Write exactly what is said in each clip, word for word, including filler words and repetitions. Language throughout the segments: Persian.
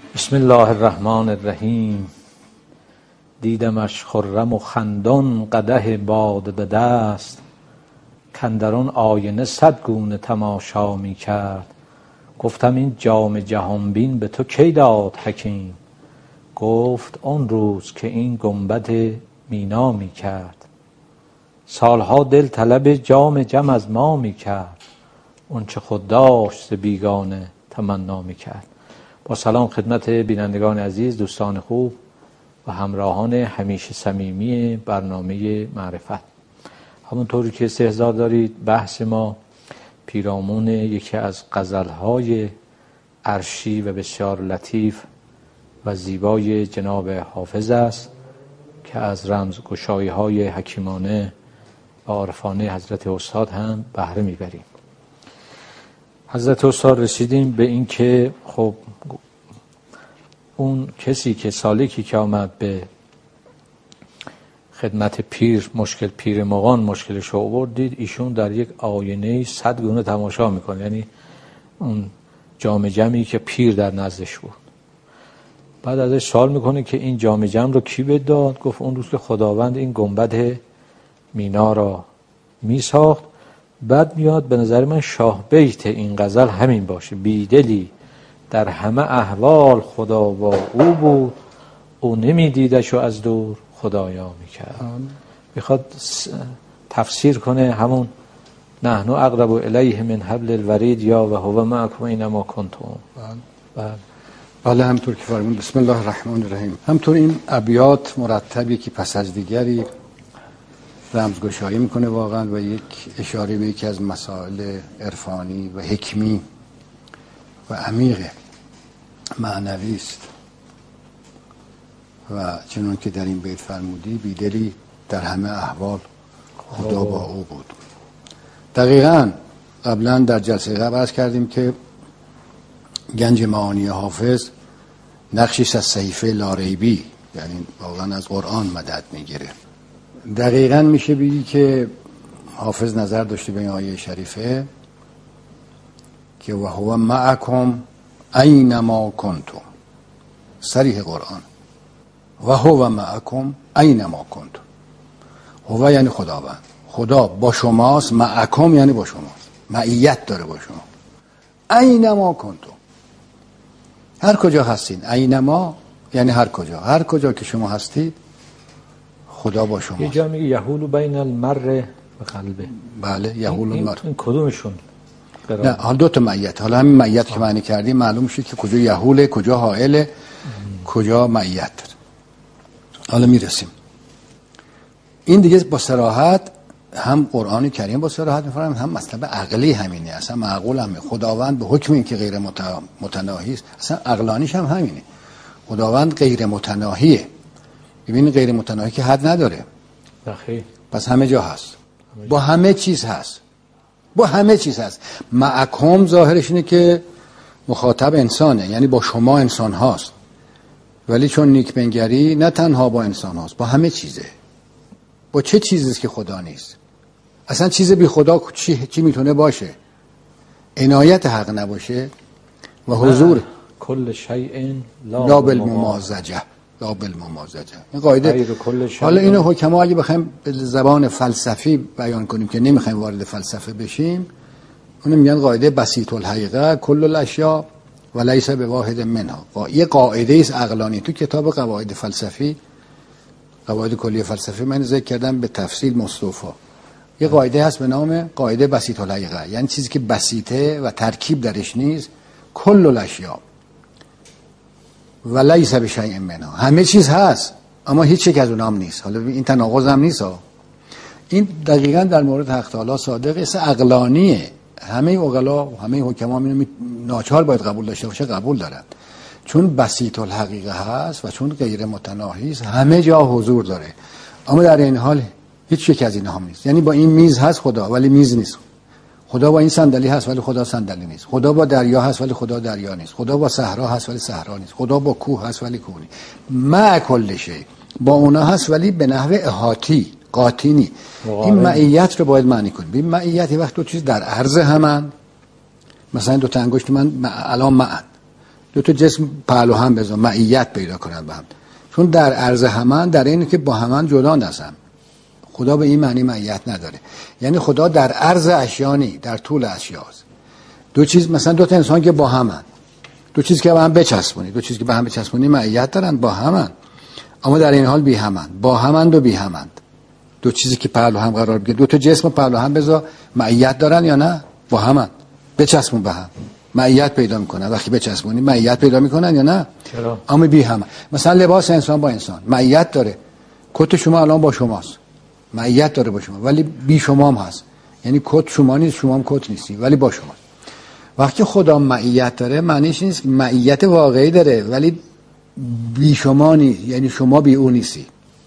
بسم الله الرحمن الرحیم. دیدمش خرم و خندان قدح باده به دست، کاندران آینه صد گونه تماشا می کرد. گفتم این جام جهان بین به تو کی داد حکیم؟ گفت آن روز که این گنبد مینا می کرد. سالها دل طلب جام جم از ما می کرد، اون چه خود داشت ز بیگانه تمنا می کرد. با سلام خدمت بینندگان عزیز، دوستان خوب و همراهان همیشه صمیمی برنامه معرفت. همونطوری که استحضار دارید، بحث ما پیرامون یکی از غزلهای عرشی و بسیار لطیف و زیبای جناب حافظ است که از رمزگشایی های حکیمانه و عارفانه حضرت استاد هم بهره میبریم. حضرت استاد رسیدیم به این که خب اون کسی که سالکی که آمد به خدمت پیر، مشکل پیر مغان مشکلش رو آورد، دید ایشون در یک آینه صد گونه تماشا میکنه، یعنی اون جام جمی که پیر در نزدش بود. بعد ازش سوال میکنه که این جام جم رو کی بهت داد؟ گفت اون روز که خداوند این گنبد مینا را میساخت. بعد میاد به نظر من شاه بیت این غزل همین باشه: بیدلی در همه احوال خدا با او بود، او نمیدیدش و از دور خدایا میکرد. میخواد تفسیر کنه همون نحنو اقرب الیه من حبل الورید یا و هو معکم اینما کنتم. بله بله همطور که فرمون. بسم الله الرحمن الرحیم. همطور این ابیات مرتب یکی پس از دیگری رمزگشایی میکنه واقعا و یک اشاره به یکی از مسائل عرفانی و حکمی و عمیق معنوی است. و چنون که در این بیت فرمودی، بیدلی در همه احوال خدا با او بود. دقیقاً قبلا در جلسه قبل عرض کردیم که گنج معانی حافظ نقشش از صحیفه لاریبی، یعنی واقعا از قرآن مدد میگیره. دقیقاً میشه بگی که حافظ نظر داشته به این آیه شریفه که و هو معکم اینما کنتم. صریح قرآن و هو معکم اینما کنتم. هو یعنی خداوند، خدا با شماست. معکم یعنی با شماست، معیت داره با شما. اینما کنتم، هر کجا هستین. اینما یعنی هر کجا، هر کجا که شما هستید خدا با شماست. یه جا میگه یحول بین المرء و قلبه. بله یحول المرء. این کدومشون؟ نه حال دو تا معیت. حالا همین معیت که معنی کردیم معلوم شد که کجا یحوله، کجا حائله، کجا معیت داره. حالا میرسیم. این دیگه با صراحت هم قرآن کریم با صراحت میفرماید، هم مطلب عقلی همینه. اصلا معقول همه. خداوند به حکم این که غیر متناهی است، اصلا عقلانیش هم همینه. خداوند غیر متناهیه. ببین غیر متناهی که حد نداره. بخیر. پس همه جا هست، با همه چیز هست، با همه چیز هست. معکم ظاهرش اینه که مخاطب انسانه، یعنی با شما انسان هاست، ولی چون نیک بنگری نه تنها با انسان هاست، با همه چیزه. با چه چیزیست که خدا نیست؟ اصلا چیز بی خدا چی, چی میتونه باشه؟ عنایت حق نباشه و حضور کل شیء لا بالممازجه، لا بالممازجه. این قاعده. حالا اینو حکما اگه بخوایم به زبان فلسفی بیان کنیم که نمیخوایم وارد فلسفه بشیم، اونو میگن قاعده بسیط الحقیقه کل الاشیاء و لیس بواحد منها. یه قاعده است عقلانی. تو کتاب قواعد فلسفی، قواعد کلی فلسفی، من ذکر کردم به تفصیل مصطفی. یه قاعده هست به نام قاعده بسیط الحقیقه، یعنی چیزی که بسیطه و ترکیب درش نیست. کل الاشیاء و لیس بشیء منها، همه چیز هست اما هیچ یک از اونها هم نیست. حالا این تناقض هم نیست ها. این دقیقاً در مورد حق تعالی صادقه، است عقلانیه. همه عقلا و همه حکما اینو ناچار باید قبول داشته باشه، قبول دارن، چون بسیط الحقیقه هست و چون غیر متناهی است، همه جا حضور داره. اما در این حال هیچ یک از اینها هم نیست. یعنی با این میز هست خدا ولی میز نیست. خدا با این صندلی هست ولی خدا صندلی نیست. خدا با دریا هست ولی خدا دریا نیست. خدا با صحرا هست ولی صحرا نیست. خدا با کوه هست ولی کوه نیست. مع کل شی، با اونا هست ولی به نحو احاطی، قاطی نیست. این معیت رو باید معنی کنیم. این معیت وقت دو چیز در عرض همن، مثلا دو تا انگشت من الان معن، دو تا جسم پهلو هم بذار معیت پیدا کنن با هم، چون در عرض همان در اینه که با همان جدا نشن. خدا به این معنی معیت نداره، یعنی خدا در عرض اشیانی، در طول اشیاست. دو چیز مثلا دو تا انسان که با همن، دو چیز که با هم بچسبونی، دو چیز که با هم بچسبونی معیت دارن، با همن، اما در این حال بی همن، با همند و بی همند. دو چیزی که پهلو هم قرار بگیره، دو تا جسم پهلو هم بذار معیت دارن یا نه؟ با همن، بچسبون به هم معیت پیدا میکنن. وقتی بچسبونی معیت پیدا میکنن یا نه؟ چرا؟ اما بی همن. مثلا لباس انسان با انسان معیت داره، کت شما الان با شماست، معیت داره با شما، ولی بی شما هم هست، یعنی کت شما نیست، شما هم کت نیستی، ولی با شما. وقتی خدا معیت داره معنیش نیست که معیت واقعی داره ولی بی شما نیست، یعنی شما بی او نیستی.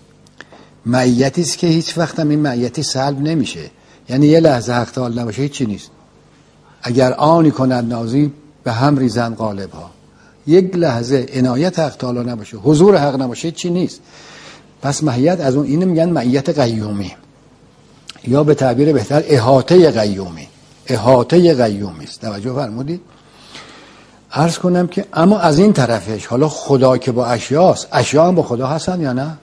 معیتی است که هیچ وقت هم این معیتی سلب نمیشه، یعنی یه لحظه حق تعالی نباشه هیچی نیست. اگر آنی کند نازی به هم ریزن غالب ها، یک لحظه عنایت حق تعالی نباشه، حضور حق نباشه هیچی نیست. پس معیت از اون، اینو میگن معیت قیومی، یا به تعبیر بهتر احاطه قیومی. احاطه قیومی است. توجه فرمودید؟ عرض کنم که اما از این طرفش، حالا خدا که با اشیاست، اشیا هم با خدا هستن یا نه؟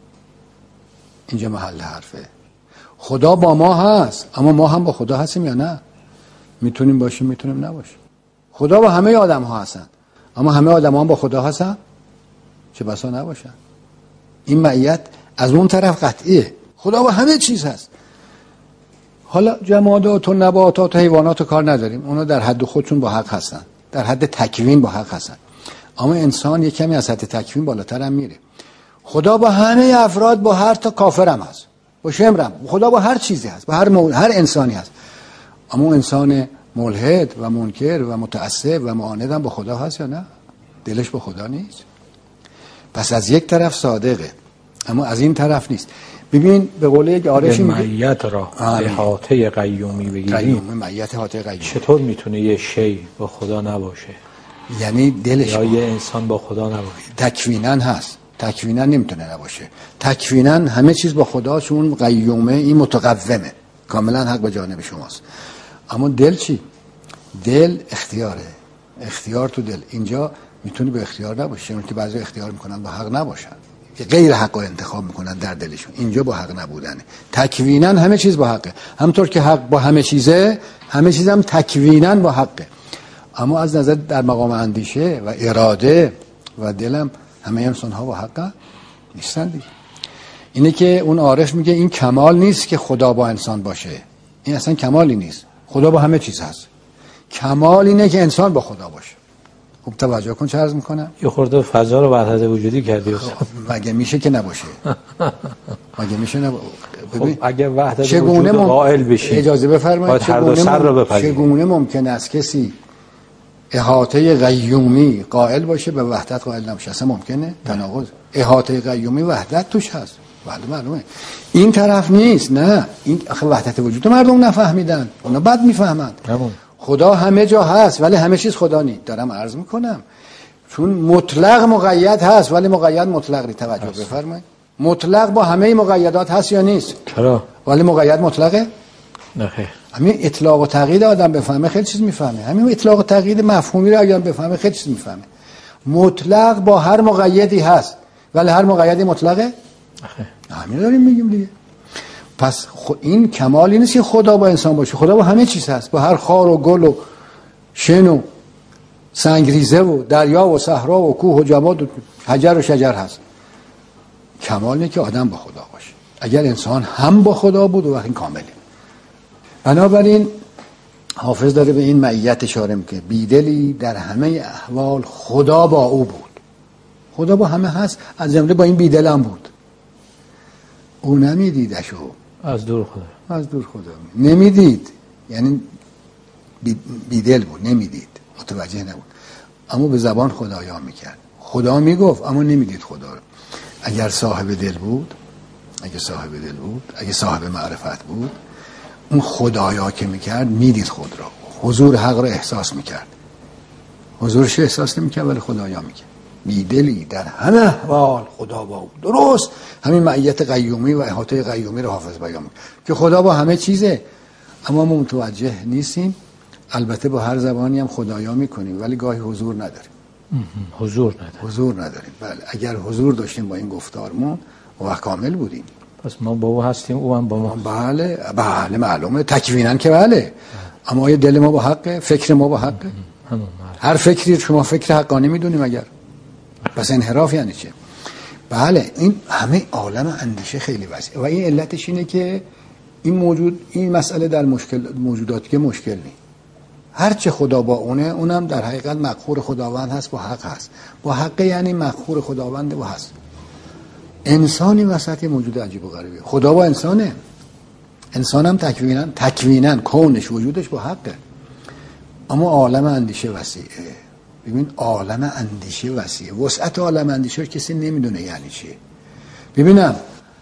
اینجا محل حرفه. خدا با ما هست اما ما هم با خدا هستیم یا نه؟ میتونیم باشیم میتونیم نباشیم. خدا با همه آدم ها هستن اما همه آدم ها هم با خدا هستن؟ چه بسا نباشن. این معیت از اون طرف قطعیه، خدا با همه چیز هست. حالا جمادات و نباتات و حیوانات رو کار نداریم، اونا در حد خودشون با حق هستن، در حد تکوین با حق هستن، اما انسان یک کمی از حد تکوین بالاتر هم میره. خدا با همه افراد، با هر تا کافرم هست، با شمرم، خدا با هر چیزی هست، با هر مول... هر انسانی هست، اما انسان ملحد و منکر و متعصب و معاند هم با خدا هست یا نه؟ دلش با خدا نیست. پس از یک طرف صادقه اما از این طرف نیست. ببین به قول یک عارفی میگه معیت را احاطه قیومی بگیریم. قیومی، معیت احاطه قیومی. چطور میتونه یه شی با خدا نباشه؟ یعنی دلش یا یه انسان با خدا نباشه؟ تکویناً هست، تکویناً نمیتونه نباشه. تکویناً همه چیز با خدا، چون قیومه، این متقومه، کاملا حق به جانب شماست. اما دل چی؟ دل اختیاره، اختیار تو دل. اینجا میتونه به اختیار نباشه، چون که بعضی اختیار میکنن با حق نباشن، غیر حق رو انتخاب میکنن در دلشون. اینجا با حق نبودنه. تکویناً همه چیز با حقه، همونطور که حق با همه چیزه، همه چیز هم تکویناً با حقه. اما از نظر در مقام اندیشه و اراده و دلم همه انسان ها با حق نیستن دیگه. اینه که اون عارف میگه این کمال نیست که خدا با انسان باشه، این اصلا کمالی نیست. خدا با همه چیز هست، کمال اینه که انسان با خدا باشه. خوب توجه کن چه عرض میکنم. یه خورده فضا رو وحدت وجودی کردی خب مگه میشه که نباشه؟ مگه میشه نباشه؟ خب اگه وحدت وجود مم... قائل بشی، اجازه بفرمایید، چگونه, سر رو بپذیر. چگونه ممکن است کسی احاطه قیومی قائل باشه به وحدت قائل نباشه؟ اصلا ممکنه؟ تناقض. احاطه قیومی وحدت توش هست، بله معلومه. این طرف نیست. نه، این آخه وحدت وجود مردم نفهمیدن، اونا بد میفهمند. خدا همه جا هست ولی همه چیز خدا نیست. دارم عرض میکنم چون مطلق مقید هست ولی مقید مطلق. توجه بفرمایید، مطلق با همه مقیدات هست یا نیست؟ چرا؟ ولی مقید مطلقه؟ نه خیر. همین اطلاق و تقیید آدم بفهمه خیلی چیز میفهمه. همین اطلاق و تقیید مفهومی رو اگر بفهمه خیلی چیز میفهمه. مطلق با هر مقیدی هست ولی هر مقیدی مطلقه؟ همین داریم میگیم دیگه. پس این کمالی نیست که خدا با انسان باشه، خدا با همه چیز هست، با هر خار و گل و شن و سنگریزه و دریا و صحرا و کوه و جماد و حجر و شجر هست. کمال اینه که آدم با خدا باشه. اگر انسان هم با خدا بود و وقت این کامله. بنابراین حافظ داره به این معیت اشاره میکنه، بیدلی در همه احوال خدا با او بود. خدا با همه هست، از جمله با این بیدل هم بود. او نمیدیدشو، از دور خدا، از دور خدا نمیدید، یعنی بیدل بود، نمیدید، متوجه نبود، اما به زبان خدایا میکرد. خدا میگفت اما نمیدید خدا رو. اگر صاحب دل بود، اگه صاحب دل بود، اگه صاحب معرفت بود، اون خدایا که میکرد میدید خود را، حضور حق را احساس میکرد. حضورش احساس نمیکرد ولی خدایا میکرد. بیدلی در همه احوال خدا با او. درست همین معیت قیومی و احاطه قیومی رو حافظ بیان میکنه که خدا با همه چیزه، اما ما متوجه نیستیم. البته با هر زبانی هم خدایا میکنیم ولی گاهی حضور نداریم. حضور نداریم. حضور نداریم. بله اگر حضور داشتیم با این گفتارمون و کامل بودیم. پس ما با او هستیم، او هم با ما. بله بله معلومه تکویناً که بله. اما آیا دل ما با حقه؟ فکر ما با حقه؟ هر فکری شما فکر حقانی میدونیم اگر پس انحراف یعنی چه؟ بله این همه عالم اندیشه خیلی وسیع و این علتش اینه که این موجود این مسئله در مشکل موجوداتی که مشکل نیست. هر چه خدا با اونه اونم در حقیقت مقهور خداوند هست، با حق هست. با حق یعنی مقهور خداوند و هست. انسانی وسط یه موجود عجیب و غریبه. خدا با انسانه. انسان هم تکویناً تکویناً کونش وجودش با حقه. اما عالم اندیشه وسیعه. ببین عالم اندیشه وسیعه. وسعت عالم اندیشه کسی نمیدونه یعنی چی. ببینم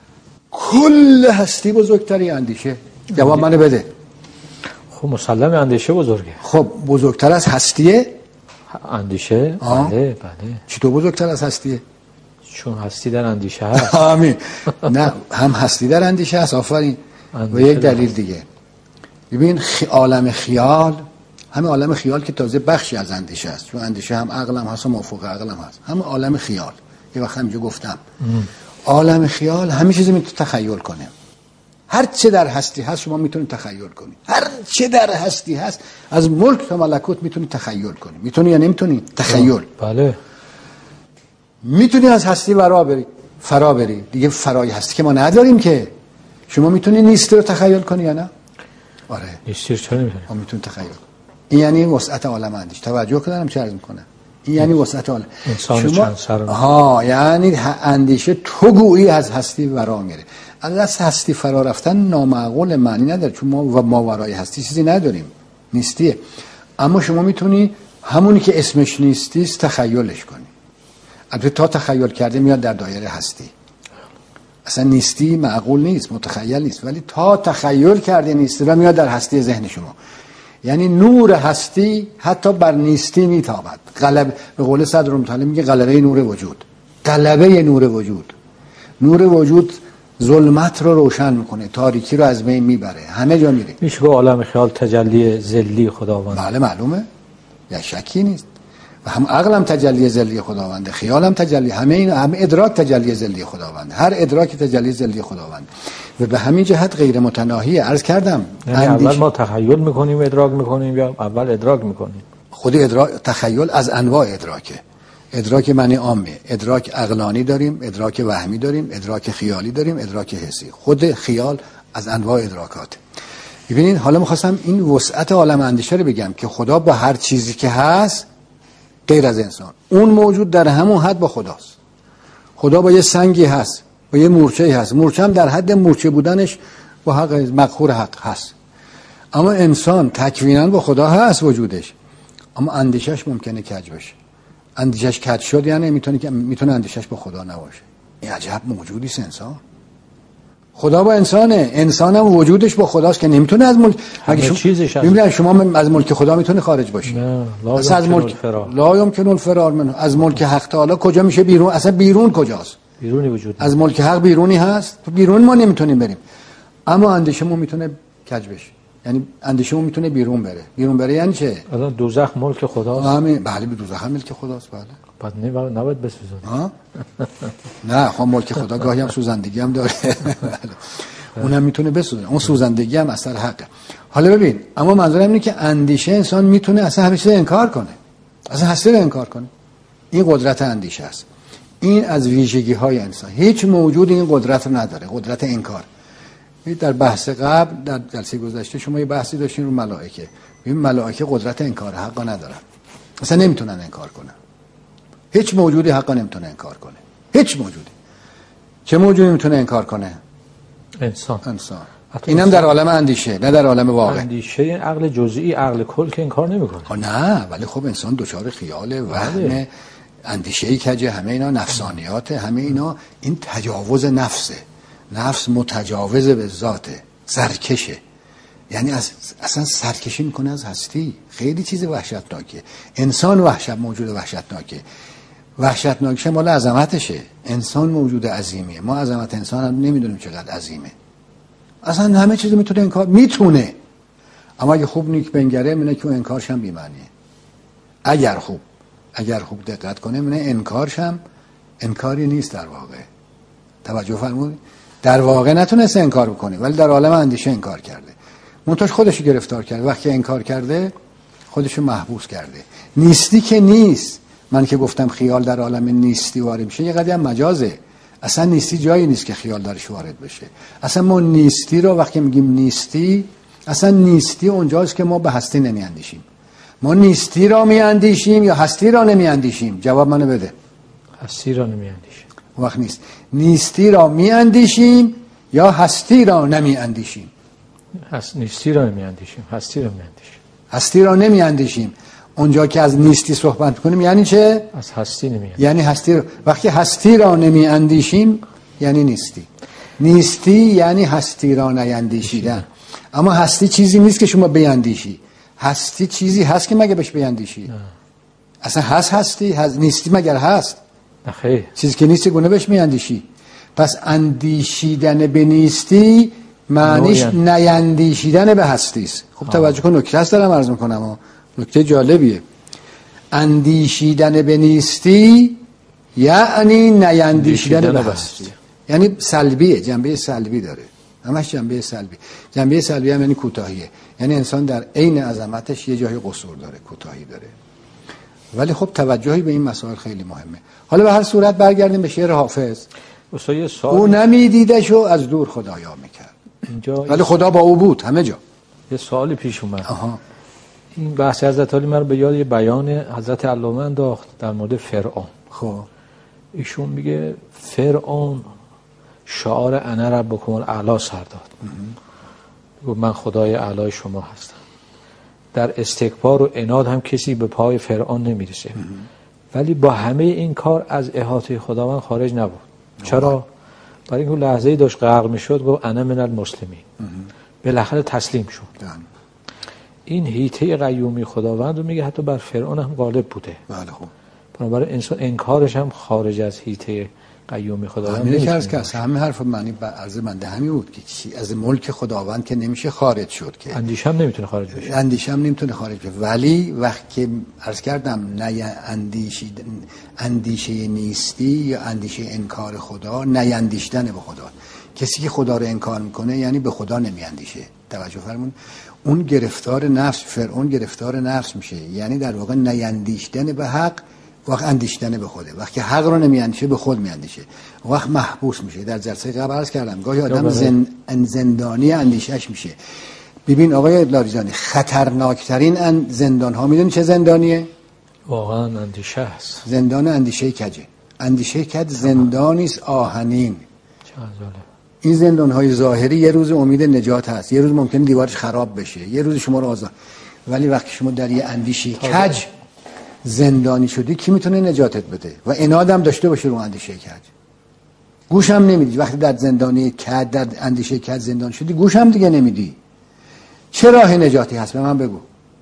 کل هستی بزرگتری اندیشه. جواب منو بده. خب مسلم اندیشه بزرگه. خب بزرگتر از هستیه؟ اندیشه؟ آه. بله بله. چطور بزرگتر از هستیه؟ چون هستی در اندیشه هست. آمین. نه هم هستی در اندیشه هست. آفرین. و یک دلیل دیگه. ببین خی... عالم خیال همه عالم خیال که تازه بخشی از اندیشه است، چون اندیشه هم عقل هم هست و مافوق عقل هم هست. همه عالم خیال یه وقت همینجا گفتم ام. عالم خیال همه چیزی میتونه تخیل کنه. هر چه در هستی هست شما میتونید تخیل کنید. هر چه در هستی هست از ملک تا ملکوت میتونید تخیل کنید. میتونی یا نمیتونی؟ تخیل. بله. میتونی از هستی فرا بری فرا بری دیگه فرای هستی که ما نداریم که. شما میتونی نیستی رو تخیل کنی یا نه؟ آره نیستی رو چرا نمیتونی؟ ما میتونیم تخیل کنیم. این یعنی وسعت عالم اندیشه. توجه کنم چه عرض میکنم. این یعنی وسعت عالم. انسان شما... چند سر ها یعنی اندیشه تو گویی از هستی فرا میره. از هستی فرا رفتن نامعقول معنی نداره، چون ما و ماورای هستی چیزی نداریم، نیستیه. اما شما میتونی همونی که اسمش نیستیست تخیلش کنی. البته تا تخیل کرده میاد در دایره هستی. اصلا نیستی معقول نیست، متخیل نیست، ولی تا تخیل کرده نیستی و میاد در هستی ذهن شما. یعنی نور هستی حتی بر نیستی میتابد. غلب به قول صدرالمطلب میگه غلبه نور وجود. غلبه نور وجود. نور وجود ظلمت رو روشن میکنه، تاریکی رو از بین میبره، همه جا میره. میشه به عالم خیال تجلی ذلی خداوند. بله معلومه، یا شکی نیست. و هم عقل هم تجلی ذلی خداونده، خیال هم تجلی، همه این همه ادراک تجلی ذلی خداونده، هر ادراک تجلی ذلی خداونده. و به همین جهت غیر متناهیه. عرض کردم یعنی اول ما تخیل میکنیم ادراک میکنیم یا اول ادراک میکنیم؟ خود ادراک تخیل از انواع ادراکه. ادراک معنی عامه، ادراک عقلانی داریم، ادراک وهمی داریم، ادراک خیالی داریم، ادراک حسی. خود خیال از انواع ادراکات. ببینید حالا می‌خواستم این وسعت عالم اندیشه رو بگم که خدا با هر چیزی که هست غیر از انسان، اون موجود در همون حد با خداست. خدا با یه سنگی هست، با یه مورچه‌ای هست، مورچه هم در حد مورچه بودنش با حق مقهور حق هست. اما انسان تکویناً با خدا هست وجودش، اما اندیشش ممکنه کج بشه. اندیشش کج شد یعنی میتونه که میتونه اندیشش با خدا نباشه. این عجب موجودی است انسان. خدا با انسانه، انسان هم وجودش با خداست که نمیتونه از ملک همه چیزش از ببینید شما از ملک خدا میتونه خارج باشی. نه لا اصلا از ملک لا یمکن الفرار منه. از ملک حق تعالی کجا میشه بیرون؟ اصلا بیرون کجاست؟ بیرونی وجود از ملک حق بیرونی هست؟ تو بیرون ما نمیتونیم بریم. اما اندیشمون میتونه کج بشه. یعنی اندیشمون میتونه بیرون بره. بیرون بره یعنی چه؟ الان دوزخ ملک خداست. همین بله به دوزخ هم ملک خداست بله. بعد نه نباید بسوزونه. نه خب ملک خدا گاهی هم سوزندگی هم داره. اونم میتونه بسوزونه. اون سوزندگی هم اثر حقه. حالا ببین اما منظورم اینه که اندیشه انسان میتونه اصلا همه چیز انکار کنه. اصلا هستی رو انکار کنه. این قدرت اندیشه است. این از ویژگی های انسان. هیچ موجود این قدرت رو نداره، قدرت انکار. در بحث قبل در جلسه گذشته شما یه بحثی داشتین رو ملائکه. ببین ملائکه قدرت انکار حقا ندارن. اصلا نمیتونن انکار کنن. هیچ موجودی حقا نمیتونه انکار کنه. هیچ موجودی. چه موجودی میتونه انکار کنه؟ انسان. انسان. اینم در عالم اندیشه، نه در عالم واقع. اندیشه عقل جزئی، عقل کل که انکار نمیکنه. نه، ولی خب انسان دچار خیال، وهم، اندیشه کجه، همه اینا نفسانیات، همه اینا این تجاوز نفسه. نفس متجاوز به ذاته، سرکشه. یعنی از اصلا سرکشی میکنه از هستی. خیلی چیز وحشتناکه. انسان وحشت موجود وحشتناکه. وحشتناکه مال عظمتشه. انسان موجود عظیمیه. ما عظمت انسان هم نمیدونیم چقدر عظیمه. اصلا همه چیز میتونه انکار میتونه. اما اگه خوب نیک بنگره منه که انکارش هم بی معنیه. اگر خوب اگر خوب دقت کنه من انکارش هم انکاری نیست در واقع. توجه فرمودید؟ در واقع نتونسته انکار بکنه ولی در عالم اندیشه انکار کرده. منتش خودش گرفتار کرده. وقتی انکار کرده خودش محبوس کرده. نیستی که نیست. من که گفتم خیال در عالم نیستی وارد میشه یه قدم مجازه. اصلا نیستی جایی نیست که خیال درش وارد بشه. اصلا ما نیستی رو وقتی میگیم نیستی، اصلا نیستی اونجاست که ما به هستی نمیاندیشیم. ما نیستی را میاندیشیم یا هستی را نمیاندیشیم؟ جواب منو بده. هستی را نمیاندیشیم. وقت نیست. نیستی را میاندیشیم یا هستی را نمیاندیشیم؟ هست نیستی را نمیاندیشیم، هستی را نمیاندیشیم. هستی را نمیاندیشیم. اونجا که از نیستی صحبت کنیم یعنی چه؟ از هستی نمیاندیشیم. یعنی هستی را وقتی هستی را نمیاندیشیم یعنی نیستی. نیستی یعنی هستی را نیندیشیدن. اما هستی چیزی نیست که شما بیاندیشی. هستی چیزی هست که مگه بهش بیاندیشی؟ نه. اصلا هست هستی هست. نیستی مگر هست؟ نه خیر. چیزی که نیست گونه بهش میاندیشی. پس اندیشیدن به نیستی معنیش نیندیشیدن به هستی است. خب توجه کن، نکته است دارم عرض میکنم، نکته جالبیه. اندیشیدن به نیستی یعنی نیندیشیدن به هستی. یعنی سلبیه، جنبه سلبی داره. همش جنبه سلبی. جنبه سلبی هم یعنی کوتاهیه. یعنی انسان در عین عظمتش یه جای قصور داره، کوتاهی داره. ولی خب توجهی به این مسائل خیلی مهمه. حالا به هر صورت برگردیم به شعر حافظ. او نمیدیدشو از دور خدایا میکرد. ولی خدا با او بود همه جا. یه سوالی پیش اومد. آها. این بحث حضرت علی من به یاد یه بیان حضرت علامه انداخت در مورد فرعون. خب ایشون میگه فرعون شعار انا ربکم الاعلی سر داد. گفت من خدای اعلی شما هستم. در استکبار و عناد هم کسی به پای فرعون نمیرسه. ولی با همه این کار از احاطه خداوند خارج نبود. چرا؟ برای اینکه لحظه‌ای داشت غرق میشد گفت انا من المسلمین. بالاخره تسلیم شد. این هیته قیومی خداوند رو میگه حتی بر فرعون هم غالب بوده. بله خب. بنابراین انسان انکارش هم خارج از هیته قیومی خداوند همین که از کس همین حرف معنی به عرض منده همین بود که چی از ملک خداوند که نمیشه خارج شد، که اندیشه هم نمیتونه خارج بشه. اندیشه هم نمیتونه خارج بشه. ولی وقتی که عرض کردم نه اندیشید اندیشه نیستی یا اندیشه انکار خدا، نه اندیشیدن به خدا. کسی که خدا رو انکار میکنه یعنی به خدا نمیاندیشه. توجه فرمون. اون گرفتار نفس، فرعون گرفتار نفس میشه، یعنی در واقع نیندیشیدن به حق، وقت اندیشیدن به خوده. وقتی حق رو نمیاندیشه به خود میاندیشه، وقت محبوس میشه. در جلسه قبل عرض کردم گاهی آدم زن... زندانی اندیشش میشه. ببین آقای لاریجانی، خطرناکترین ان... زندان ها میدونی چه زندانیه؟ واقعا اندیشه است. زندان اندیشه کجه. اندیشه کج زندانی است آهنین. چه جالب. این زندان های ظاهری یه روز امید نجات هست، یه روز ممکنه دیوارش خراب بشه، یه روز شما رو آزاد. ولی وقتی شما در یه اندیشه کج زندانی شدی، کی میتونه نجاتت بده؟ و انادم داشته باشه رو اندیشه کج، گوش هم نمیدی. وقتی در زندانی کج، در اندیشه کج زندان شدی، گوش هم دیگه نمیدی. چه راه نجاتی هست به من بگو؟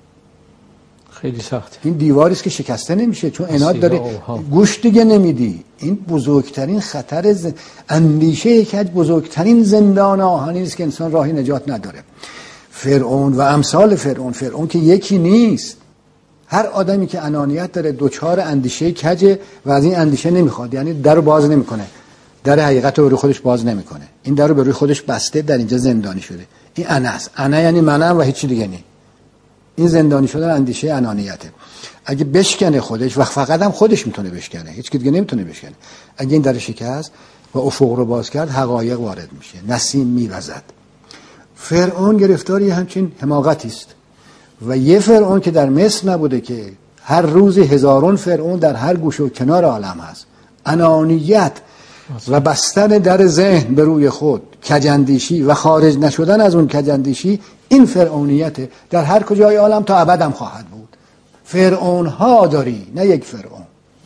خیلی سخت. این دیواری است که شکسته نمیشه چون اناد داره، گوش دیگه نمیدی. این بزرگترین خطر ز... اندیشه کج بزرگترین زندان آهنی است که انسان راهی نجات نداره. فرعون و امثال فرعون، فرعون که یکی نیست. هر آدمی که انانیت داره دوچار اندیشه کجه و از این اندیشه نمیخواد، یعنی در رو باز نمیکنه، در حقیقت رو به روی خودش باز نمیکنه. این در رو به روی خودش بسته، در اینجا زندانی شده. این انا است. انا یعنی منم و هیچ دیگه نیست. این زندانی شدن اندیشه انانیته. اگه بشکنه خودش و فقط هم خودش میتونه بشکنه، هیچ کی دیگه نمیتونه بشکنه. اگه این در شکست و افق رو باز کرد، حقایق وارد میشه، نسیم میوزد. فرعون گرفتاری همچین حماقتی است. و یه فرعون که در مصر نبوده که هر روز هزاران فرعون در هر گوشه و کنار عالم هست. انانیت و بستن در ذهن به روی خود، کجندیشی و خارج نشدن از اون کجندیشی، این فرعونیت در هر کجای عالم تا ابد هم خواهد بود. فرعون ها داری، نه یک فرعون.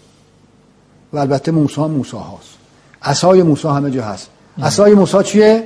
و البته موسی موسی هاست. عصای موسی همه جا هست. عصای موسی چیه؟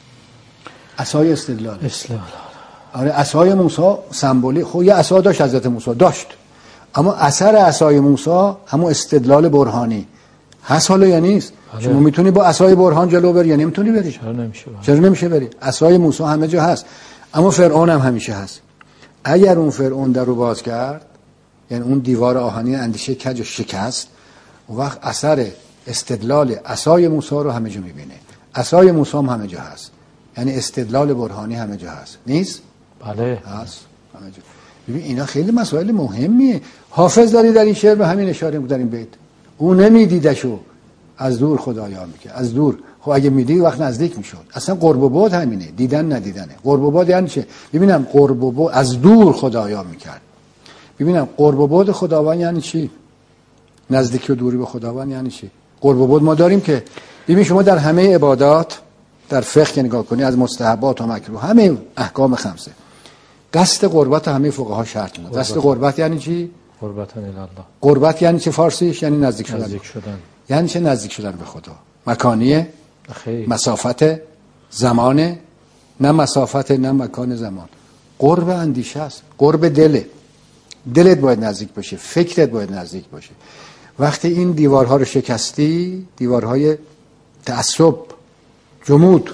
عصای استدلال. استدلال. آره، عصای موسی سمبولی. خب یه عصا داشت حضرت موسی، داشت. اما اثر عصای موسی همون استدلال برهانی هست حالا یا نیست؟ آره. شما میتونی با عصای برهان جلو بری یا نمیتونی بری؟ چرا نمیشه؟ چرا نمیشه بری؟ عصای موسی همه جا هست. اما فرعون هم همیشه هست. اگر اون فرعون در رو باز کرد، یعنی اون دیوار آهنی اندیشه کج و شکست، اون وقت اثر استدلال عصای موسی رو همه جا میبینه. عصای موسی هم همه جا هست، یعنی استدلال برهانی همه جا هست، نیست؟ بله هست همه جا. ببین اینا خیلی مسائل مهمیه. حافظ داری در این شعر به همین اشاره در این بیت، او نمیدیدشو از دور خدایا میکرد. از دور، خب اگه میدید وقت نزدیک میشد. اصلا قرب و بعد همینه، دیدن ندیدنه. قرب و بعد یعنی چه؟ ببینم قرب و بعد از دور خدایا میکرد. ببینم قرب و بعد خداوند یعنی چی؟ نزدیکی و دوری به خداوند یعنی چی؟ قرب و بعد ما داریم که ببین شما در همه عبادات، در فقه نگاه کنی، از مستحبات و مکروه، همه احکام خمسه، قصد قربت همه فقها شرط می‌کنه. قصد قربت یعنی چی؟ قربت الی الله. قربت یعنی چه فارسیش؟ یعنی نزدیک شدن. نزدیک شدن. یعنی چه نزدیک شدن به خدا؟ مکانیه؟ خیلی. مسافت زمانه؟ نه مسافت نه مکان زمان. قرب اندیشه است، قرب دله. دلت باید نزدیک باشه، فکرت باید نزدیک باشه. وقتی این دیوارها رو شکستی، دیوارهای تعصب، جمود،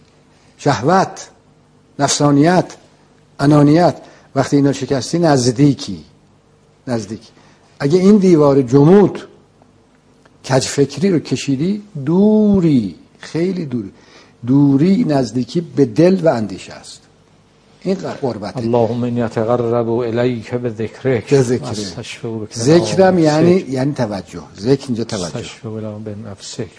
شهوت، نفسانیت، انانیت، وقتی اینا شکستی نزدیکی نزدیکی اگه این دیوار جمود کج فکری رو کشیدی، دوری، خیلی دوری. دوری نزدیکی به دل و اندیشه است. این قربته. اللهم انی اتقرب الیک بذکرک. بذکرک. ذکرم یعنی یعنی توجه. ذکر اینجا توجه. استشفع به نفسک.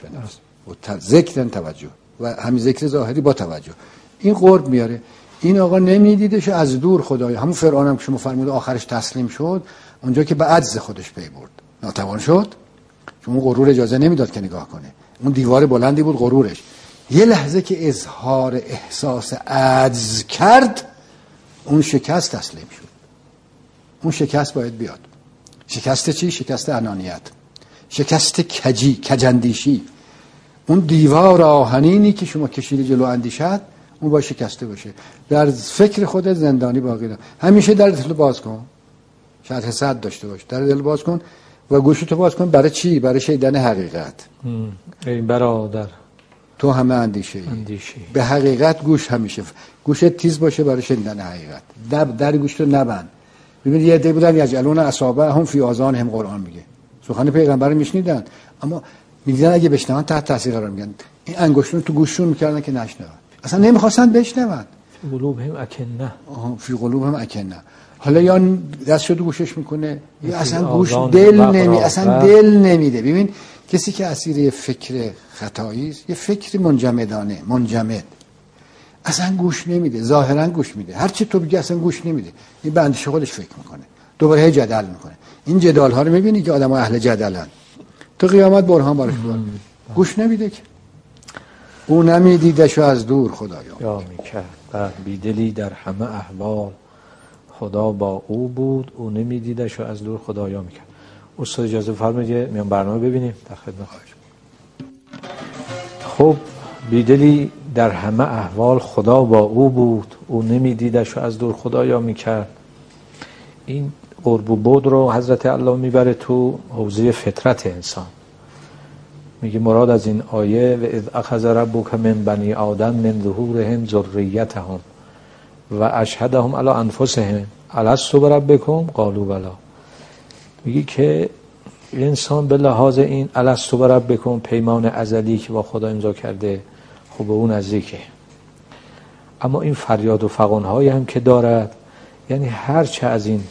ذکر توجه و همین ذکر ظاهری با توجه. این قرب میاره. این آقا نمیدیدش از دور خدای. همون فرعون هم که شما فرمود آخرش تسلیم شد، اونجا که به عجز خودش پی برد، ناتوان شد، چون اون غرور اجازه نمیداد که نگاه کنه. اون دیوار بلندی بود غرورش. یه لحظه که اظهار احساس عجز کرد، اون شکست تسلیم شد. اون شکست باید بیاد. شکست چی؟ شکست انانیت، شکست کجی، کجندیشی. اون دیوار آهنینی که شما کشیدی جلو اندیشت، اون باید شکسته باشه. در فکر خودت زندانی باقی نه. همیشه در دل باز کن، شرح صد داشته باش، در دل باز کن و گوشتو باز کن. برای چی؟ برای شنیدن حقیقت. ای برادر تو همه اندیشه ای. اندیشه. به حقیقت گوش همیشه گوشت تیز باشه برای شنیدن حقیقت. در در گوشتو نبند. ببین یه عده بودن یجعلون اصابع هم فی آذانهم قرآن میگه، سخن پیغمبر میشنیدن اما میدیدن اگه بشنون تحت تاثیر قرار میگن. این انگشتون تو گوششون میکردن که نشنون، اصلا نمیخواستن بشنون. فی قلوبهم اکنه. آها فی قلوبهم اکنه. حالا یا دستشو تو گوشش میکنه یا اصلا گوش دل نمی اصلا دل نمیده. ببین کسی که اسیر یه فکر خطایی است، یه فکر منجمدانه، منجمد، اصلا گوش نمیده، ظاهرا گوش میده، هر چی تو بگی اصلا گوش نمیده. این به اندیشه خودش فکر میکنه، دوباره هی جدل میکنه. این جدال ها رو میبینی که آدم‌ها اهل جدلن، تو قیامت برهان براش بیار. گوش نمیده که. او نمیدیدشو از دور خدایا یا میکرد. بعد بیدلی در همه احوال خدا با او بود، او نمیدیدشو از دور خدایا میکرد. استاد اجازه فرمایید میام برنامه ببینیم در خدمت. خب بیدلی در همه احوال خدا با او بود، او نمیدیدش و از دور خدایا میکرد. این قرب و بعد رو حضرت الله میبره تو حوزه فطرت انسان. میگه مراد از این آیه و اذ اخذ ربک من بنی آدم من ظهورهم ذریتهم و اشهدهم علی انفسهم الست بربکم قالوا بلی. میگه که انسان به لحاظ این الست بربکم، پیمان ازلی که با خدا امضا کرده، خب به اون نزدیکه. اما این فریاد و فغان‌هایی هم که دارد، یعنی هر چه از این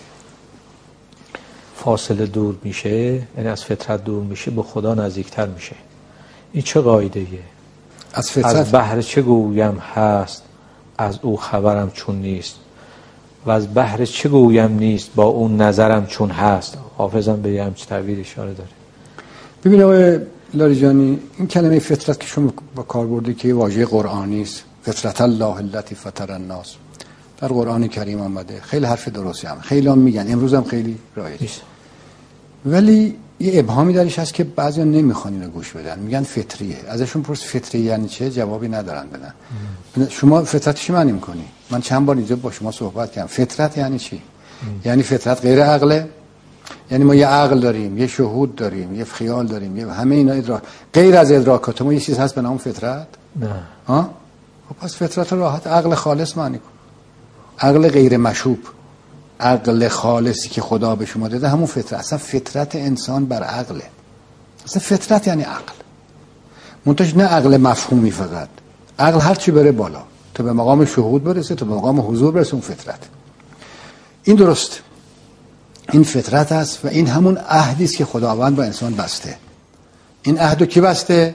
فاصله دور میشه، یعنی از فطرت دور میشه، به خدا نزدیکتر میشه. این چه قاعده‌ایه؟ از فطرت از بحر چه گویم هست، از او خبرم چون نیست، و از بحر چه گویم نیست، با اون نظرم چون هست. حافظم به یه همچه تعبیر اشاره داره. ببین آقای لاریجانی، این کلمه فطرت که شما با کار برده که واژه قرآنی است، فطرت الله التي فطر الناس، در قرآن کریم آمده. خیلی حرف درستی هم خیلی هم میگن، امروز هم خیلی رایجه، ولی یه ابهامی درش هست که بعضیا نمیخوان اینو گوش بدن، میگن فطریه. ازشون پرس فطریه یعنی چه، جوابی ندارن بدن. ام. شما فطرت چی معنی میکنی؟ من چند بار اینجا با شما صحبت کردم. فطرت یعنی چی؟ ام. یعنی فطرت غیر عقله؟ یعنی ما یه عقل داریم، یه شهود داریم، یه خیال داریم، یه همه اینا ادراک، غیر از ادراکات ما یه چیز هست به نام فطرت؟ نه. ها؟ خب پس فطرت راحت عقل خالص معنی کن، عقل غیر مشوب، عقل خالصی که خدا به شما داده همون فطرت. اصلا فطرت انسان بر عقله. اصلا فطرت یعنی عقل. منتش نه عقل مفهومی فقط. عقل هر چی بره بالا تا به مقام شهود برسه، تا به مقام حضور برسه، اون فطرت. این درست، این فطرت است و این همون عهدی است که خداوند با انسان بسته. این عهدو کی بسته؟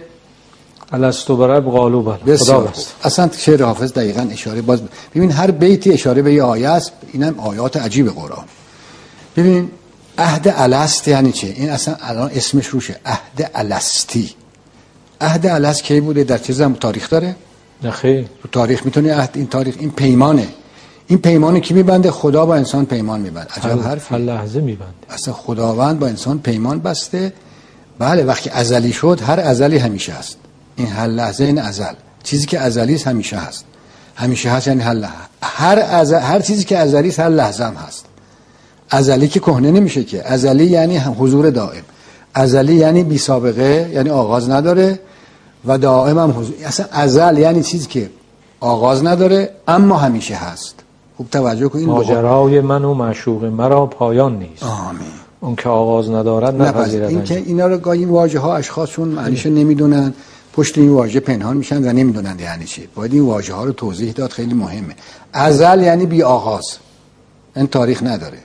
الستو برب قالوا بلی. خدا بسته. اصلا شعر حافظ دقیقاً اشاره باز ببین هر بیتی اشاره به یه آیه است. اینم آیات عجیب قرآن. ببین عهد الست یعنی چه؟ این اصلا الان اسمش روشه، عهد الستی. عهد الست کی بوده؟ در چه زمان تاریخ داره؟ نه خیر. تو تاریخ میتونی عهد، این تاریخ این پیمانه. این پیمانی کی میبنده؟ خدا با انسان پیمان میبنده. عجب حرفی. هر لحظه میبنده. اصلا خداوند با انسان پیمان بسته. بله وقتی ازلی شد، هر ازلی همیشه هست. این هر لحظه این ازل. چیزی که ازلی است همیشه هست. همیشه هست یعنی هر لحظه. هر ازل، هر چیزی که ازلی است هر لحظه هم هست. ازلی که کهنه نمیشه که. ازلی یعنی هم حضور دائم. ازلی یعنی بی سابقه، یعنی آغاز نداره و دائم هم حضور. اصلا ازل یعنی چیزی که آغاز نداره اما همیشه هست. خوب توجه کن. این ماجرای من و معشوق مرا پایان نیست. آمین. اون که آغاز ندارد نپذیرد. این که اینا رو گاهی واژه ها اشخاصشون معنیشو نمیدونن، پشت این واژه پنهان میشن و نمیدونن یعنی چی. باید این واژه ها رو توضیح داد، خیلی مهمه. ازل یعنی بی آغاز، این تاریخ نداره،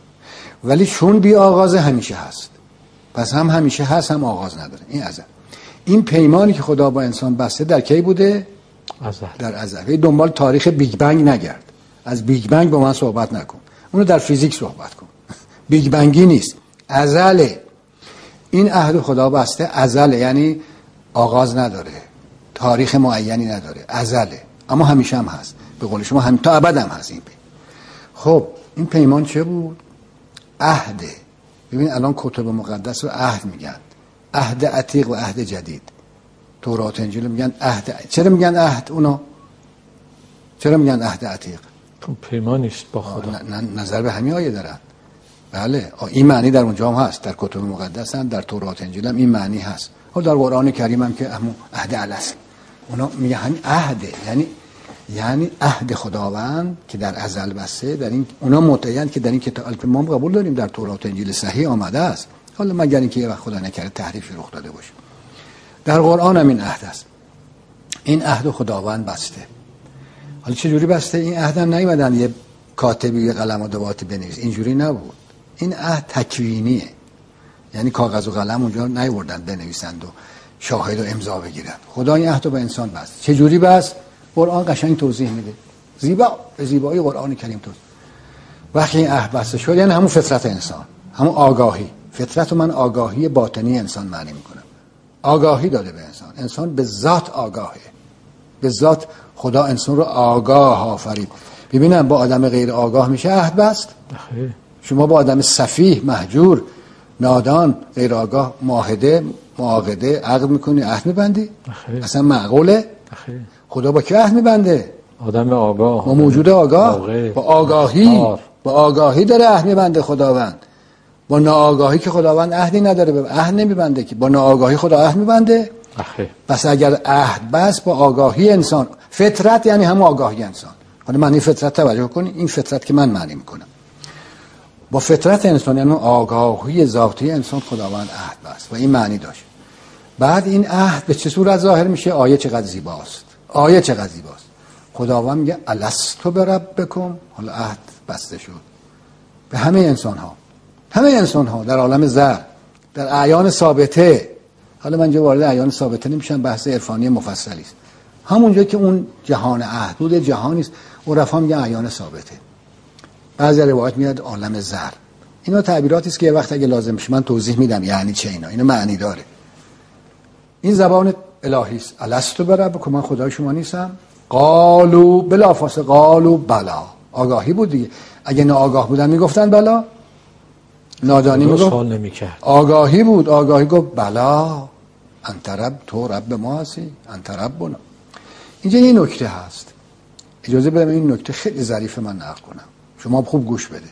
ولی چون بی آغاز همیشه هست، پس هم همیشه هست هم آغاز نداره. این ازل. این پیمانی که خدا با انسان بسته در کی بوده؟ ازل. در ازل. دنبال تاریخ بیگ بنگ نگرد. از بیگ بنگ با من صحبت نکن. اونو در فیزیک صحبت کن. بیگ بنگی نیست. ازله. این عهد خدا بسته ازله، یعنی آغاز نداره، تاریخ معینی نداره، ازله، اما همیشه هم هست. به قول شما هم تا ابد هم هست این پیمان. خب این پیمان چه بود؟ عهده. ببین الان کتب مقدس رو عهد میگن. عهد عتیق و عهد جدید. تورات انجیل میگن عهد. چرا میگن عهد اونا؟ چرا میگن عهد عتیق؟ پیمانی است با خدا. نظر به همین آیه دارن. بله این معنی در اونجا هم هست، در کتب مقدس هم، در تورات انجیل هم این معنی هست. و در قرآن کریم هم که همون عهد الاصل اونا میگه همین عهده، یعنی یعنی عهد خداوند که در ازل بسته. در این اونا معتقدند که در این کتاب ما قبول داریم در تورات انجیل صحیح آمده است، حالا مگر اینکه یه وقت خدا نکرده تحریف رخ داده باشه. در قرآن هم این عهد است. این عهد خداوند بسته. حالا چه جوری بسته؟ این عهد هم نیومدن یه کاتبی یه قلم و دوات بنویس، اینجوری نبود. این عهد تکوینیه، یعنی کاغذ و قلم اونجا نیوردن بنویسند و شاهد و امضا بگیرن. خدا این عهد رو به انسان بست. چه جوری بست؟ قرآن قشنگ توضیح میده، زیبا، به زیبایی قرآن کریم توضیح. وقتی این عهد بسته شد یعنی همون فطرت انسان، همون آگاهی. فطرت رو من آگاهی باطنی انسان معنی میکنم. آگاهی داده به انسان. انسان به ذات آگاهه، به ذات خدا انسان رو آگاه آفرید. ببینم با آدم غیر آگاه میشه عهد بست؟ خیر. شما با آدم سفیه، مهجور، نادان، غیر آگاه معاهده، معاقده، عقد میکنی، عهد میبندی؟ خیر. اصلا معقوله؟ خیر. خدا با کی عهد میبنده؟ آدم آگاه، با موجود آگاه، با آگاهی، آر. با آگاهی داره عهد میبنده خداوند. با ناآگاهی که خداوند عهدی نداره، به عهد نمیبنده که. با ناآگاهی خدا عهد میبنده. خیر. پس اگر عهد بس با آگاهی انسان، فطرت یعنی هم آگاهی انسان. حالا معنی فطرت توجه کنی، این فطرت که من معنی میکنم. با فطرت انسان یعنی آگاهی ذاتی انسان خداوند عهد بست و این معنی داشت. بعد این عهد به چه صورت ظاهر میشه؟ آیه چقدر زیباست. آیه چقدر زیباست. خداوند میگه الستو بربکم. حالا عهد بسته شد به همه انسان ها، همه انسان ها در عالم ذر، در اعیان ثابته. حالا من جو وارد اعیان ثابته نمیشم، بحث عرفانی مفصلی است. همونجا که اون جهان عهد جهانی است، عرفا میگن اعیان ثابته. بعضی روایت میاد عالم ذر. اینا تعبیراتی است که یه وقت اگه لازم بشه من توضیح میدم یعنی چه اینا. اینا معنی داره. این زبان الهی است. الستو بربکم، من خدای شما نیستم؟ قالو، بلافاصله قالو بلا. آگاهی بود دیگه. اگه ناآگاه بودن میگفتن بلا، نادانی میگفت سوال نمیکرد. آگاهی بود، آگاهی گفت بلا. انت رب، تو رب ما هستی، انت ربنا. اینجا یه نکته هست، اجازه بدم این نکته خیلی ظریف من نقل کنم، شما خوب گوش بده.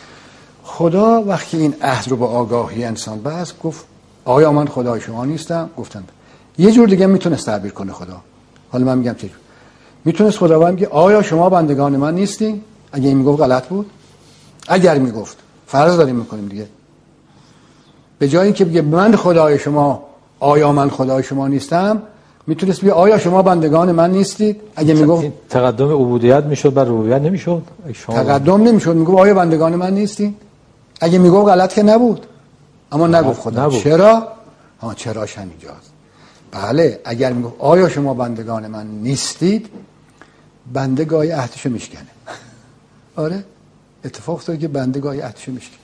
خدا وقتی این عهد رو با آگاهی انسان بست، گفت آیا من خدای شما نیستم؟ گفتن یه جور دیگه میتونست تعبیر کنه خدا. حالا من میگم چه جور میتونست خداوند بگه آیا شما بندگان من نیستین؟ اگه این میگفت غلط بود. اگر میگفت، فرض داریم میکنیم دیگه، به جای اینکه بگه من خدای شما، آیا من خدای شما نیستم، میتونست بگه آیا شما بندگان من نیستید. اگه میگفت تقدم عبودیت میشد بر ربوبیت نمیشد. تقدم نمیشد، میگفت آیا بندگان من نیستید. اگه میگفت غلط که نبود، اما نگفت خدا. نبود. چرا؟ ها چراش همینجاست. بله اگر میگفت آیا شما بندگان من نیستید، بنده گاهی عهدشو میشکنه. آره اتفاق افتاد که بنده گاهی عهدشو میشکنه.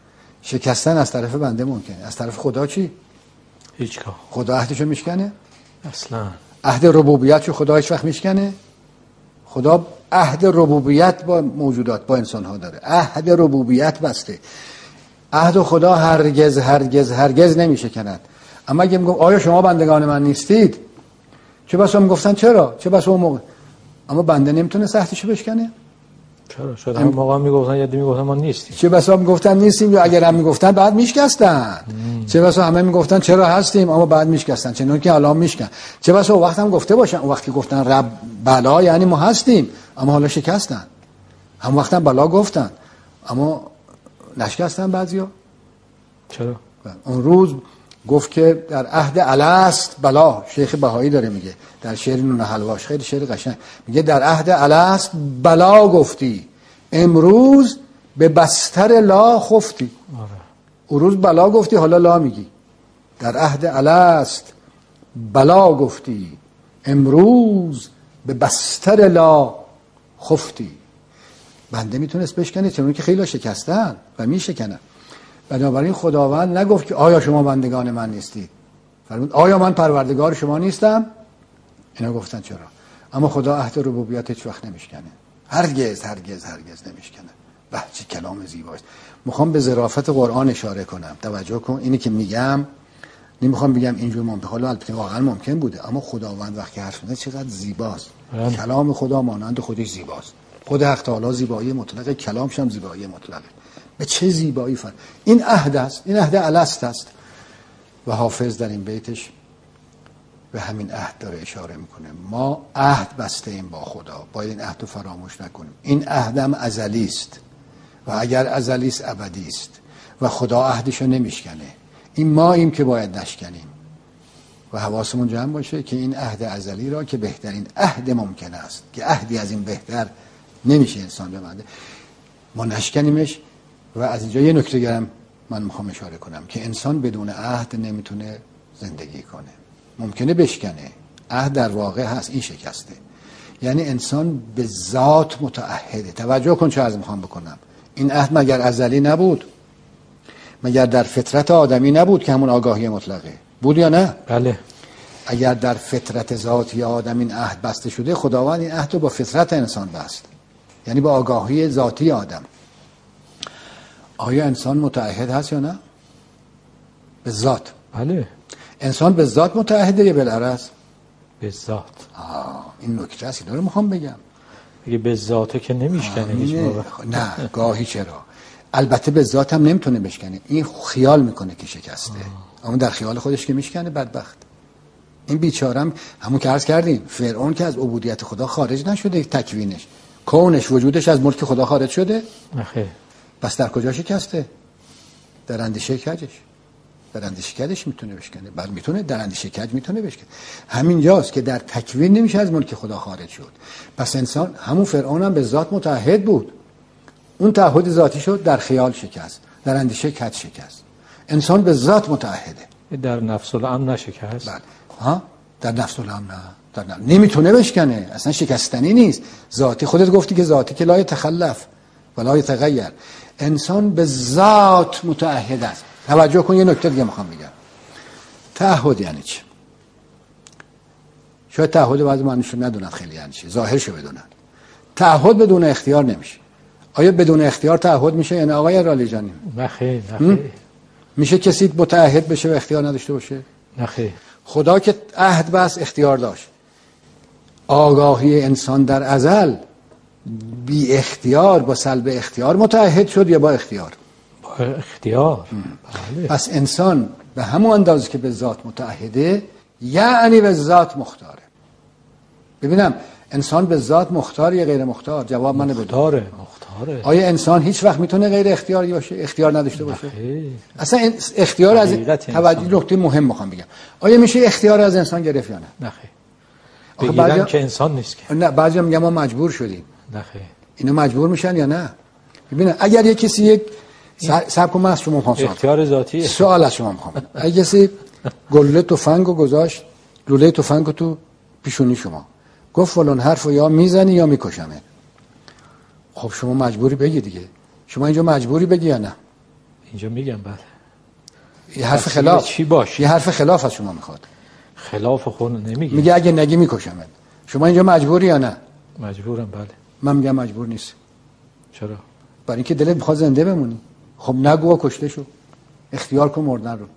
شکستن از طرف بنده ممکنه، از طرف خدا چی؟ هیچگاه. خدا عهدشو میشکنه؟ اصلا. عهد ربوبیتشو خدا هیچ وقت میشکنه؟ خدا عهد ربوبیت با موجودات، با انسان ها داره. عهد ربوبیت بسته. عهد خدا هرگز هرگز هرگز نمیشکند. اما اگه میگم آیا شما بندگان من نیستید، چه بسا میگفتن چرا؟ چه بسا اون موقع، اما بنده نمیتونه عهدشو بشکنه؟ چرا؟ شاید هم موقع میگفتن یا دی میگفتن ما نیستیم. چه بسا میگفتن نیستیم، یا اگر هم میگفتن بعد میشکستن. چه بسا همه میگفتن چرا هستیم، اما بعد میشکستن، چنون که الان میشکن. چه بسا وقت هم گفته باشن، وقتی گفتن رب بلا یعنی ما هستیم، اما حالا شکستن. هم وقت هم بلا گفتن اما نشکستن بعضیا. چرا؟ اون روز گفت که در عهد الست بلا، شیخ بهایی داره میگه در شعر نون حلواش، خیلی شعر قشنگ، میگه در عهد الست بلا گفتی، امروز به بستر لا خفتی. آره. اون روز بلا گفتی، حالا لا میگی. در عهد الست بلا گفتی، امروز به بستر لا خفتی. بنده میتونست بشکنه، چون که خیلی شکستن و میشکنن. بنابراین خداوند نگفت که آیا شما بندگان من نیستید، فرمود آیا من پروردگار شما نیستم؟ اینا گفتن چرا. اما خدا عهد ربوبیت هیچ وقت نمیشکنه، هرگز هرگز هرگز نمیشکنه. به چه کلام زیباست. میخوام به ظرافت قرآن اشاره کنم، توجه کن. اینی که میگم نمیخوام بگم اینجور ممکن، حالا البته واقعا ممکن بوده، اما خداوند وقتی حرف میزنه چقدر زیباست. هم. کلام خدا مانند خودش زیباست. خود حق تعالی زیبایی مطلقه، کلامش هم زیبایی مطلقه. به چه زیبایی فر. این عهد است، این عهد الست است. و حافظ در این بیتش به همین عهد داره اشاره میکنه. ما عهد بسته ایم با خدا، باید این عهد رو فراموش نکنیم. این عهدم ازلی است و اگر ازلی است ابدی است و خدا عهدشو نمیشکنه. این ما ایم که باید نشکنیم و حواسمون جمع باشه که این عهد ازلی را که بهترین عهد ممکن است، که عهدی از این بهتر نمیشه انسان ببنده، ما نشکنیمش. و از اینجا یه نکته گرم من میخوام اشاره کنم که انسان بدون عهد نمیتونه زندگی کنه. ممکنه بشکنه، عهد در واقع هست، این شکسته. یعنی انسان به ذات متعهده. توجه کن چه عرض میخوام بکنم. این عهد مگر ازلی نبود؟ مگر در فطرت آدمی نبود که همون آگاهی مطلقه بود یا نه؟ بله. اگر در فطرت ذاتی آدم این عهد بسته شده، خداوند این عهد رو با فطرت انسان بست، یعنی با آگاهی ذاتی آدم. آیا انسان متعهد هست یا نه؟ به ذات. بله. انسان به ذات متعهده یا بالعرض؟ به ذات. آه این نکته است، اینا رو میخوام بگم. دیگه به ذاته که نمیشکنه هیچ موقع. نه گاهی چرا. البته به ذات هم نمیتونه بشکنه، این خیال میکنه که شکسته، اما در خیال خودش که میشکنه بدبخت. این بیچارم همون که عرض کردیم، فرعون که از عبودیت خدا خارج نشده، تکوینش، کونش، وجودش از ملک خدا خارج شده؟ نخیر. پس در کجا شکسته؟ در اندیشه کجش. در اندیشه کجش میتونه بشکنه. بعد میتونه در اندیشه کج میتونه بشکنه. همینجاست که در تکوین نمیشه از ملک خدا خارج شد. پس انسان، همون فرعون هم به ذات متعهد بود، اون تعهد ذاتی شد در خیال شکست، در اندیشه کج شکست. انسان به ذات متعهده. در نفس الامر نشکست. بله. ها در نفس الامر نه، در نفس. نمیتونه بشکنه، اصلا شکستنی نیست. ذاتی، خودت گفتی که ذاتی که لا یتخلف ولا یتغیر. انسان به ذات متعهد است. توجه کن یه نکته دیگه میخوام بگم. تعهد یعنی چی؟ شاید تعهد بعضی معنیشو ندونن، خیلی یعنی چی، ظاهرشو بدونن. تعهد بدون اختیار نمیشه. آیا بدون اختیار تعهد میشه؟ یعنی آقای رالی جانی نه خیر، نه خیر. میشه کسی متعهد بشه و اختیار نداشته باشه؟ نه خیر. خدا که عهد بس اختیار داشت. آگاهی انسان در ازل بی اختیار با سلب اختیار متعهد شد یا با اختیار؟ با اختیار. بله. پس انسان به همون اندازه که به ذات متعهده، یعنی به ذات مختاره. ببینم انسان به ذات مختار یا غیر مختار؟ جواب منو بده. مختاره مختاره. آیا انسان هیچ وقت میتونه غیر اختیاری باشه، اختیار نداشته باشه؟ نخیر. اصلا اختیار از توجه نکته مهم میخوام بگم، آیا میشه اختیار از انسان گرفت یا نه؟ نخیر. بگیرن بعضی... که انسان نیست که. نه، بعضی میگن ما مجبور شدیم. نخیر. اینا مجبور میشن یا نه؟ ببین اگر یک کسی یک صاحب کو از شما میخوام اختیار ذاتیه. سوال از شما میخوام. اگه کسی گلوله تفنگو گذاشت، لوله تفنگو تو پیشونی شما، گفت فلان حرفو یا میزنی یا میکشمه، خب شما مجبوری بگی دیگه. شما اینجا مجبوری بگی یا نه؟ اینجا میگم بله. یه حرف خلاف چی باشه؟ یه حرف خلاف از شما میخواد. خلاف خود نمیگه. میگه اگه نگی میکشمت. شما اینجا مجبوری یا نه؟ مجبورم بله. من میگم مجبور نیست. چرا؟ برای اینکه دلت میخواد زنده بمونی. خب نگو کشته شو. اختیار کن مردن رو.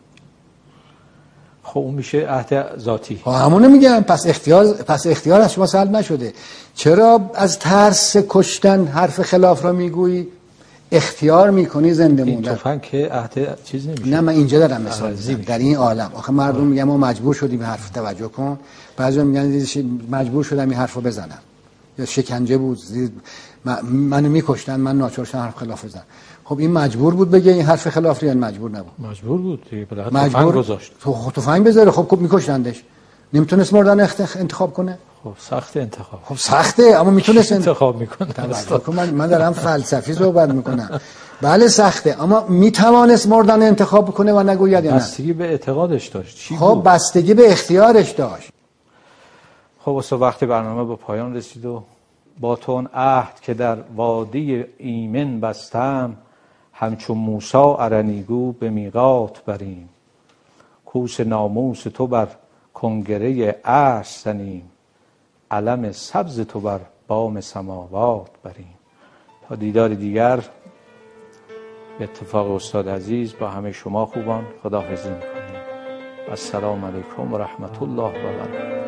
خب اون میشه عهد ذاتی. ها همونو میگم. پس اختیار پس اختیار از شما سلب نشده. چرا از ترس کشتن حرف خلاف رو میگویی؟ اختیار میکنی زنده موندن. این تفنگ که عهد چیز نمیشه. نه من اینجا دارم مثال میزنم در این عالم. آخه مردم میگن ما مجبور شدیم به حرف توجه کن. بعضیا میگن مجبور شدم این حرفو بزنم. یا شکنجه بود منو میکشتن من ناچار شدم حرف خلاف بزنم. خب این مجبور بود بگه این حرف خلاف یا مجبور نبود؟ مجبور بود دیگه. بالاخره تفنگ گذاشت. تو تفنگ بذاره. خب خب میکشتندش. نمیتونست مردن انتخاب کنه؟ خب سخت انتخاب. خب سخته اما میتونست انتخاب میکنه. من من دارم فلسفی صحبت میکنم. بله سخته اما میتوانست مردن انتخاب کنه و نگوید یا نه؟ بستگی به اعتقادش داشت. چی خب بستگی به اختیارش داشت. خب واسه وقتی برنامه به پایان رسید و با تو اون عهد که در وادی ایمن بستم، همچون موسی ارنیگو به میقات بریم. کوس ناموس تو بر کنگره عرش زنیم، علم سبز تو بر بام سماوات بریم. تا دیدار دیگر به اتفاق استاد عزیز با همه شما خوبان خداحافظی میکنیم. السلام علیکم و رحمت الله و برکاته.